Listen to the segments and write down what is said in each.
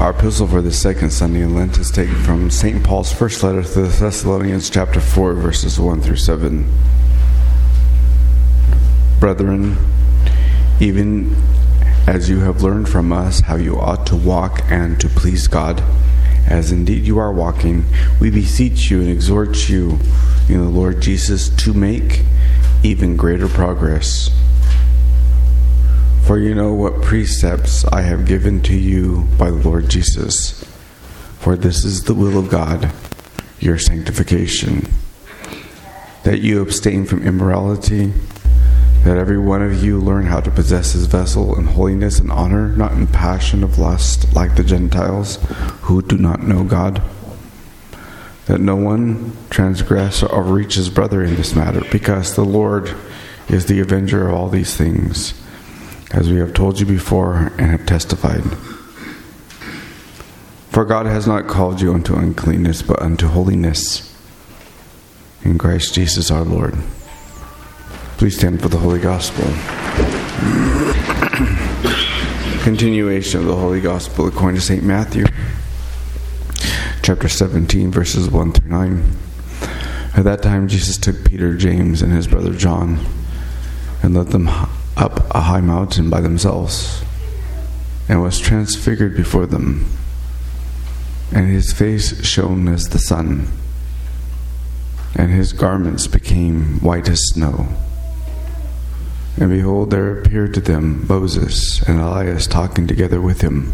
Our epistle for the second Sunday in Lent is taken from St. Paul's first letter to the Thessalonians, chapter 4, verses 1 through 7. Brethren, even as you have learned from us how you ought to walk and to please God, as indeed you are walking, we beseech you and exhort you in the Lord Jesus to make even greater progress. For you know what precepts I have given to you by the Lord Jesus. For this is the will of God, your sanctification, that you abstain from immorality, that every one of you learn how to possess his vessel in holiness and honor, not in passion of lust like the Gentiles who do not know God, that no one transgress or overreach his brother in this matter, because the Lord is the avenger of all these things, as we have told you before and have testified. For God has not called you unto uncleanness, but unto holiness, in Christ Jesus our Lord. Please stand for the Holy Gospel. Continuation of the Holy Gospel according to St. Matthew, chapter 17, verses 1 through 9. At that time Jesus took Peter, James, and his brother John, and led them up a high mountain by themselves, and was transfigured before them, and his face shone as the sun, and his garments became white as snow. And behold, there appeared to them Moses and Elias talking together with him.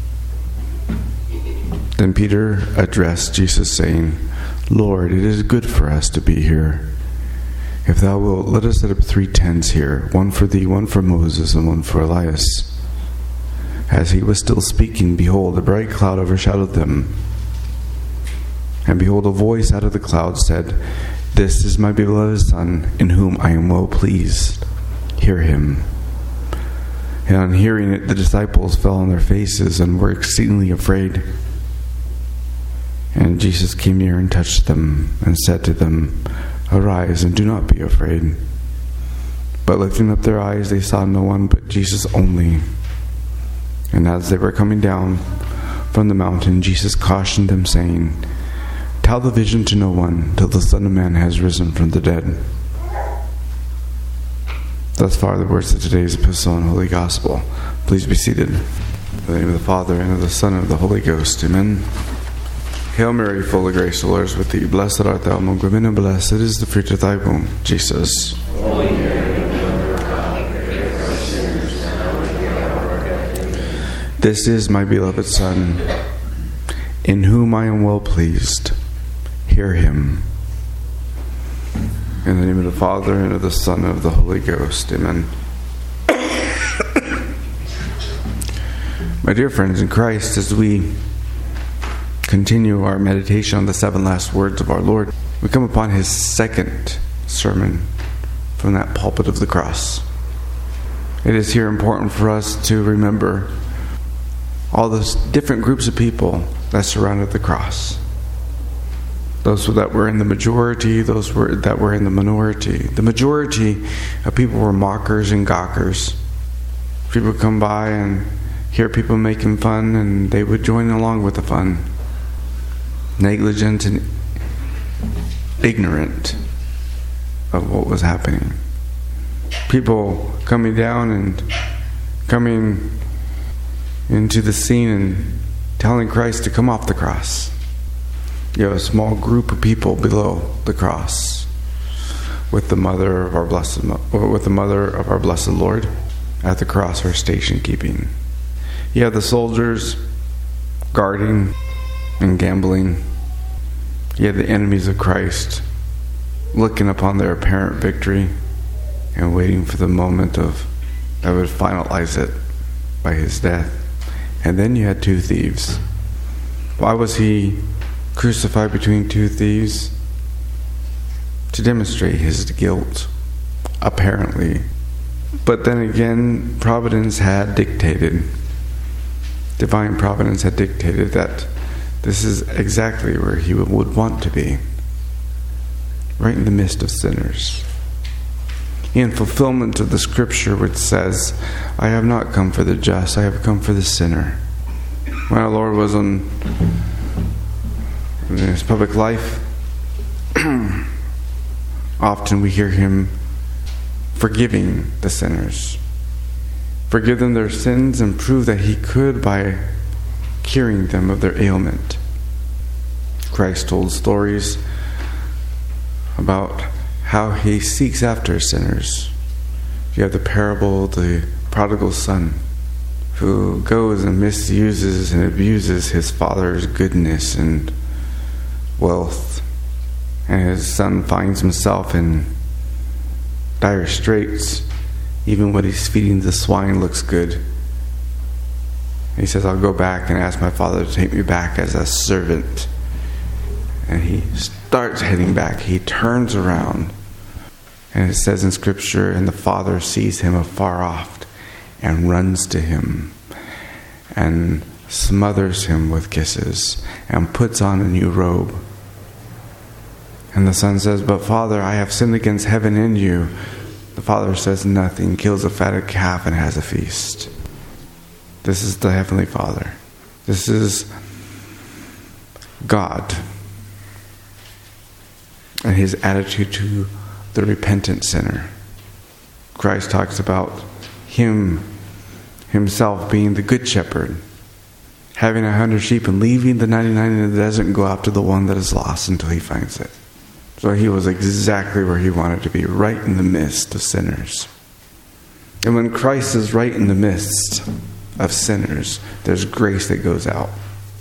Then Peter addressed Jesus, saying, Lord, it is good for us to be here. If thou wilt, let us set up 3 tents here, one for thee, one for Moses, and one for Elias. As he was still speaking, behold, a bright cloud overshadowed them. And behold, a voice out of the cloud said, This is my beloved Son, in whom I am well pleased. Hear him. And on hearing it, the disciples fell on their faces and were exceedingly afraid. And Jesus came near and touched them, and said to them, Arise, and do not be afraid. But lifting up their eyes, they saw no one but Jesus only. And as they were coming down from the mountain, Jesus cautioned them, saying, Tell the vision to no one, till the Son of Man has risen from the dead. Thus far the words of today's epistle and Holy Gospel. Please be seated. In the name of the Father, and of the Son, and of the Holy Ghost. Amen. Hail Mary, full of grace, the Lord is with thee. Blessed art thou among women, and blessed is the fruit of thy womb, Jesus. Holy Mary, Mother of God, pray for us sinners, now and at the hour of our death. This is my beloved Son, in whom I am well pleased. Hear him. In the name of the Father, and of the Son, and of the Holy Ghost. Amen. My dear friends in Christ, as we continue our meditation on the 7 last words of our Lord, we come upon his second sermon from that pulpit of the cross. It is here important for us to remember all those different groups of people that surrounded the cross. Those that were in the majority, those that were in the minority. The majority of people were mockers and gawkers. People would come by and hear people making fun, and they would join along with the fun. Negligent and ignorant of what was happening. People coming down and coming into the scene and telling Christ to come off the cross. You have a small group of people below the cross, with the mother of our blessed Lord at the cross, her station keeping. You have the soldiers guarding and gambling. You have the enemies of Christ looking upon their apparent victory and waiting for the moment that would finalize it by his death. And then you had 2 thieves. Why was he crucified between 2 thieves? To demonstrate his guilt, apparently. But then again, providence had dictated, divine providence had dictated that this is exactly where he would want to be, right in the midst of sinners. In fulfillment of the scripture which says, I have not come for the just, I have come for the sinner. When our Lord was in His public life, often we hear Him forgiving the sinners. Forgive them their sins and prove that He could by curing them of their ailment. Christ told stories about how He seeks after sinners. You have the parable of the prodigal son, who goes and misuses and abuses his father's goodness and wealth. And his son finds himself in dire straits. Even what he's feeding the swine looks good. And he says, I'll go back and ask my father to take me back as a servant. And he starts heading back. He turns around. And it says in Scripture, and the father sees him afar off and runs to him and smothers him with kisses and puts on a new robe. And the son says, but Father, I have sinned against heaven and you. The father says nothing, kills a fatted calf and has a feast. This is the Heavenly Father. This is God and His attitude to the repentant sinner. Christ talks about Him Himself being the good shepherd, having 100 sheep and leaving the 99 in the desert and go after the one that is lost until He finds it. So He was exactly where He wanted to be, right in the midst of sinners. And when Christ is right in the midst of sinners, there's grace that goes out.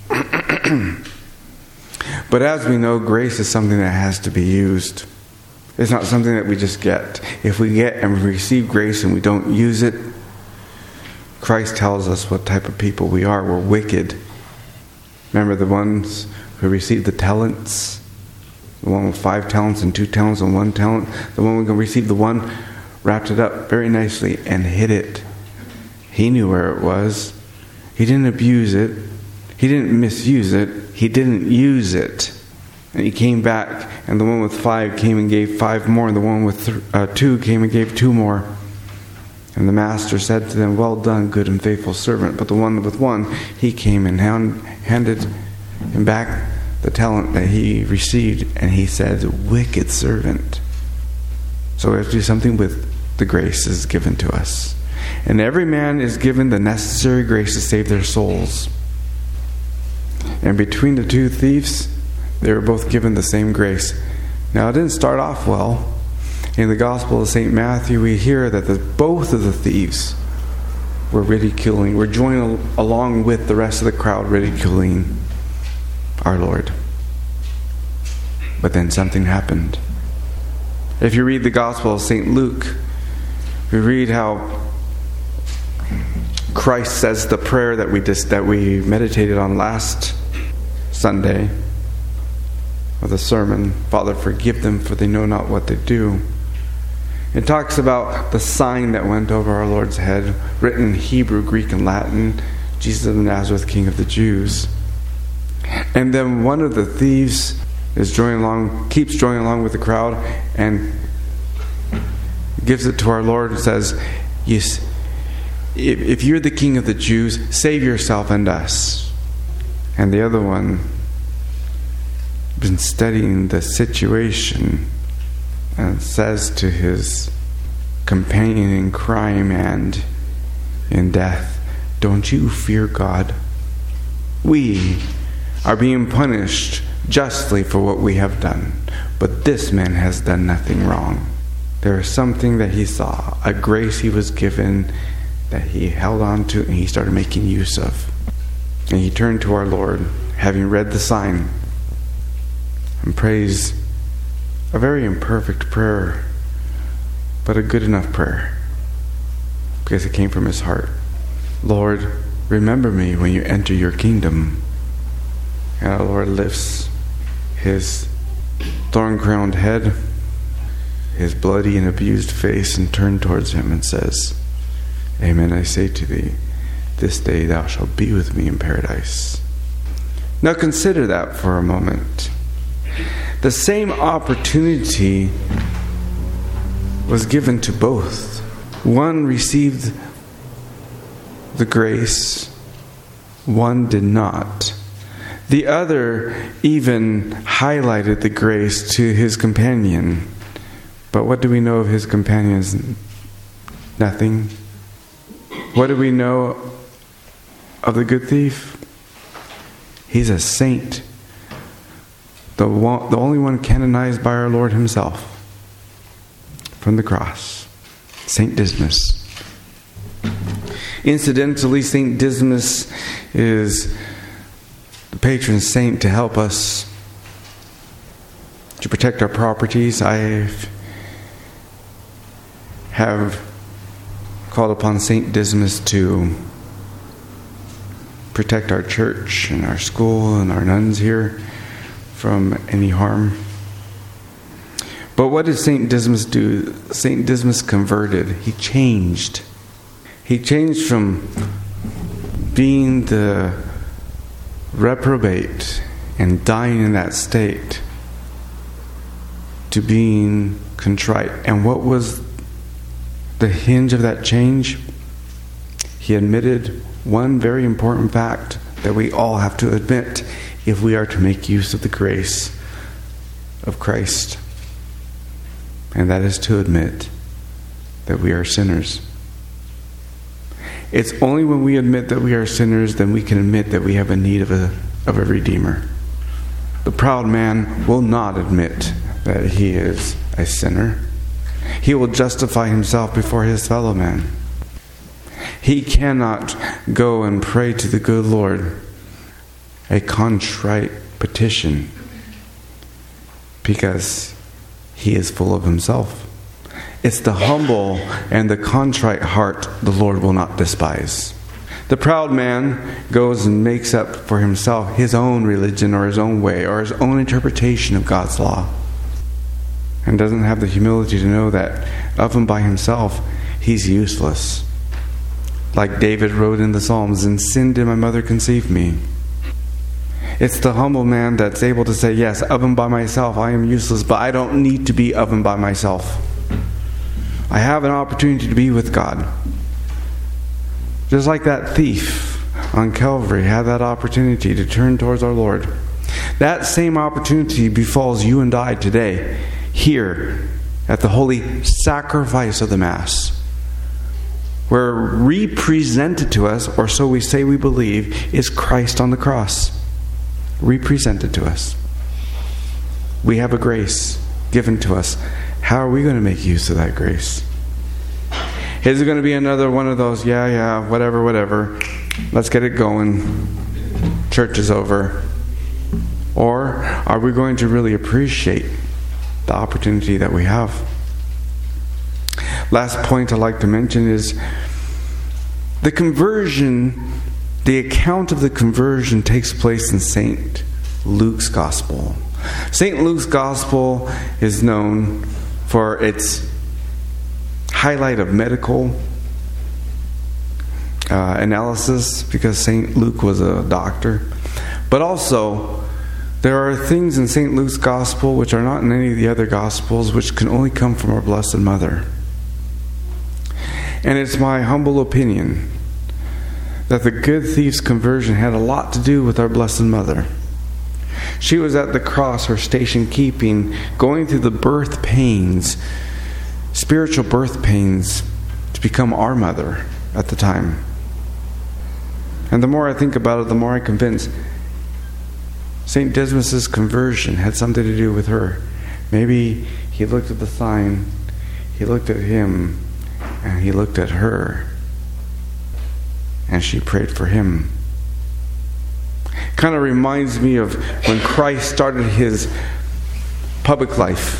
But as we know, grace is something that has to be used. It's not something that we just get. If we get and we receive grace and we don't use it, Christ tells us what type of people we are. We're wicked. Remember the ones who received the talents? The one with 5 talents and 2 talents and 1 talent? The one who received the 1, wrapped it up very nicely and hid it. He knew where it was. He didn't abuse it. He didn't misuse it. He didn't use it. And he came back, and the one with 5 came and gave 5 more, and the one with 2 came and gave 2 more. And the master said to them, well done, good and faithful servant. But the one with 1, he came and handed him back the talent that he received, and he said, wicked servant. So we have to do something with the grace that is given to us. And every man is given the necessary grace to save their souls. And between the 2 thieves, they were both given the same grace. Now, it didn't start off well. In the Gospel of St. Matthew, we hear that both of the thieves were joining along with the rest of the crowd ridiculing our Lord. But then something happened. If you read the Gospel of St. Luke, we read how Christ says the prayer that we meditated on last Sunday of the sermon, Father, forgive them, for they know not what they do. It talks about the sign that went over our Lord's head, written in Hebrew, Greek, and Latin, Jesus of Nazareth, King of the Jews. And then one of the thieves keeps joining along with the crowd and gives it to our Lord and says, yes, if you're the King of the Jews, save yourself and us. And the other one been studying the situation and says to his companion in crime and in death, don't you fear God? We are being punished justly for what we have done, but this man has done nothing wrong. There is something that he saw, a grace he was given that he held on to and he started making use of. And he turned to our Lord, having read the sign, and prays a very imperfect prayer, but a good enough prayer, because it came from his heart. Lord, remember me when you enter your kingdom. And our Lord lifts his thorn-crowned head, his bloody and abused face, and turned towards him and says, Amen, I say to thee, this day thou shalt be with me in paradise. Now consider that for a moment. The same opportunity was given to both. One received the grace one did not. The other even highlighted the grace to his companion. But what do we know of his companions? Nothing. What do we know of the good thief? He's a saint. The only one canonized by our Lord himself from the cross. Saint Dismas. Incidentally, Saint Dismas is the patron saint to help us to protect our properties. I have called upon Saint Dismas to protect our church and our school and our nuns here from any harm. But what did Saint Dismas do? Saint Dismas converted. He changed. He changed from being the reprobate and dying in that state to being contrite. And what was the hinge of that change? He admitted one very important fact that we all have to admit if we are to make use of the grace of Christ. And that is to admit that we are sinners. It's only when we admit that we are sinners then we can admit that we have a need of a Redeemer. The proud man will not admit that he is a sinner. He will justify himself before his fellow man. He cannot go and pray to the good Lord a contrite petition because he is full of himself. It's the humble and the contrite heart the Lord will not despise. The proud man goes and makes up for himself his own religion or his own way or his own interpretation of God's law, and doesn't have the humility to know that of and by himself he's useless. Like David wrote in the Psalms, "In sin did my mother conceive me." It's the humble man that's able to say, yes, of and by myself I am useless, but I don't need to be of and by myself. I have an opportunity to be with God. Just like that thief on Calvary had that opportunity to turn towards our Lord. That same opportunity befalls you and I today, here at the holy sacrifice of the Mass. Where represented to us, or so we say we believe, is Christ on the cross. Represented to us. We have a grace given to us. How are we going to make use of that grace? Is it going to be another one of those, whatever, let's get it going, church is over? Or are we going to really appreciate the opportunity that we have? Last point I'd like to mention is the conversion. The account of the conversion takes place in St. Luke's Gospel. St. Luke's Gospel is known for its highlight of medical analysis, because St. Luke was a doctor. But also, there are things in St. Luke's Gospel which are not in any of the other Gospels, which can only come from our Blessed Mother. And it's my humble opinion that the good thief's conversion had a lot to do with our Blessed Mother. She was at the cross, her station keeping, going through the birth pains, spiritual birth pains, to become our mother at the time. And the more I think about it, the more I'm convinced St. Dismas' conversion had something to do with her. Maybe he looked at the sign, he looked at him, and he looked at her, and she prayed for him. Kind of reminds me of when Christ started his public life.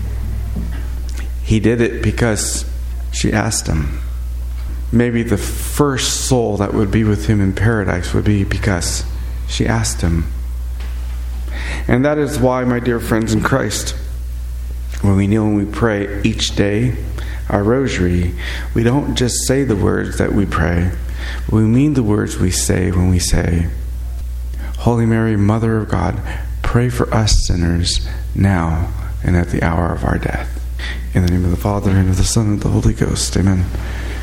He did it because she asked him. Maybe the first soul that would be with him in paradise would be because she asked him. And that is why, my dear friends in Christ, when we kneel and we pray each day, our rosary, we don't just say the words that we pray, but we mean the words we say when we say, Holy Mary, Mother of God, pray for us sinners now and at the hour of our death. In the name of the Father, and of the Son, and of the Holy Ghost. Amen.